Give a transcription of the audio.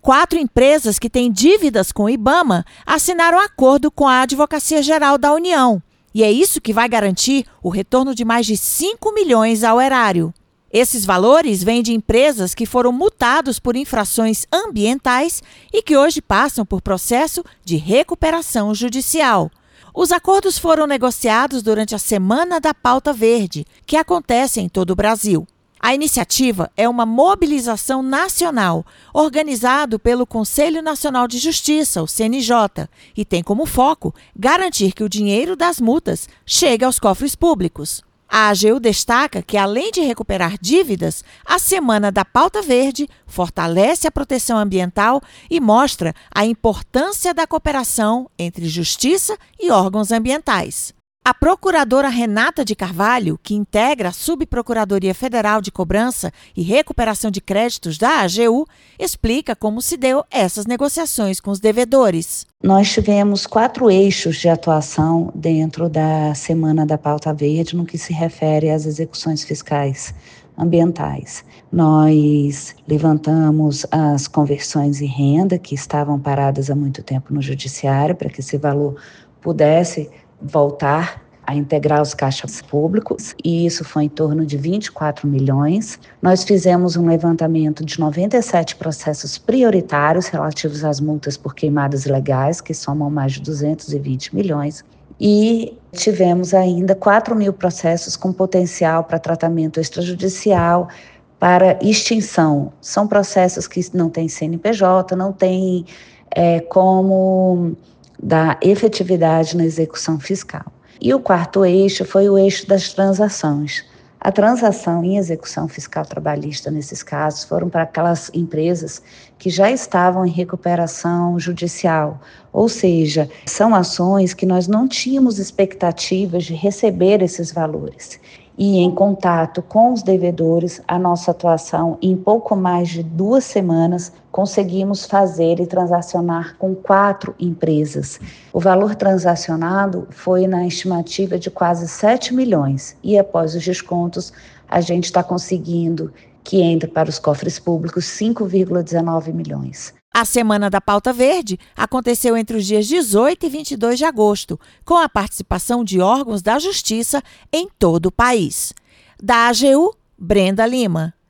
4 empresas que têm dívidas com o IBAMA assinaram acordo com a Advocacia Geral da União. E é isso que vai garantir o retorno de mais de 5 milhões ao erário. Esses valores vêm de empresas que foram multados por infrações ambientais e que hoje passam por processo de recuperação judicial. Os acordos foram negociados durante a Semana da Pauta Verde, que acontece em todo o Brasil. A iniciativa é uma mobilização nacional, organizado pelo Conselho Nacional de Justiça, o CNJ, e tem como foco garantir que o dinheiro das multas chegue aos cofres públicos. A AGU destaca que, além de recuperar dívidas, a Semana da Pauta Verde fortalece a proteção ambiental e mostra a importância da cooperação entre justiça e órgãos ambientais. A procuradora Renata de Carvalho, que integra a Subprocuradoria Federal de Cobrança e Recuperação de Créditos da AGU, explica como se deu essas negociações com os devedores. Nós tivemos 4 eixos de atuação dentro da Semana da Pauta Verde no que se refere às execuções fiscais ambientais. Nós levantamos as conversões em renda que estavam paradas há muito tempo no judiciário para que esse valor pudesse voltar a integrar os caixas públicos, e isso foi em torno de 24 milhões. Nós fizemos um levantamento de 97 processos prioritários relativos às multas por queimadas ilegais, que somam mais de 220 milhões. E tivemos ainda 4 mil processos com potencial para tratamento extrajudicial, para extinção. São processos que não têm CNPJ, não têm como dar efetividade na execução fiscal. E o 4º eixo foi o eixo das transações. A transação em execução fiscal trabalhista, nesses casos, foram para aquelas empresas que já estavam em recuperação judicial, ou seja, são ações que nós não tínhamos expectativas de receber esses valores. E em contato com os devedores, a nossa atuação, em pouco mais de 2 semanas, conseguimos fazer e transacionar com 4 empresas. O valor transacionado foi na estimativa de quase 7 milhões e após os descontos a gente está conseguindo que entre para os cofres públicos 5,19 milhões. A Semana da Pauta Verde aconteceu entre os dias 18 e 22 de agosto, com a participação de órgãos da Justiça em todo o país. Da AGU, Brenda Lima.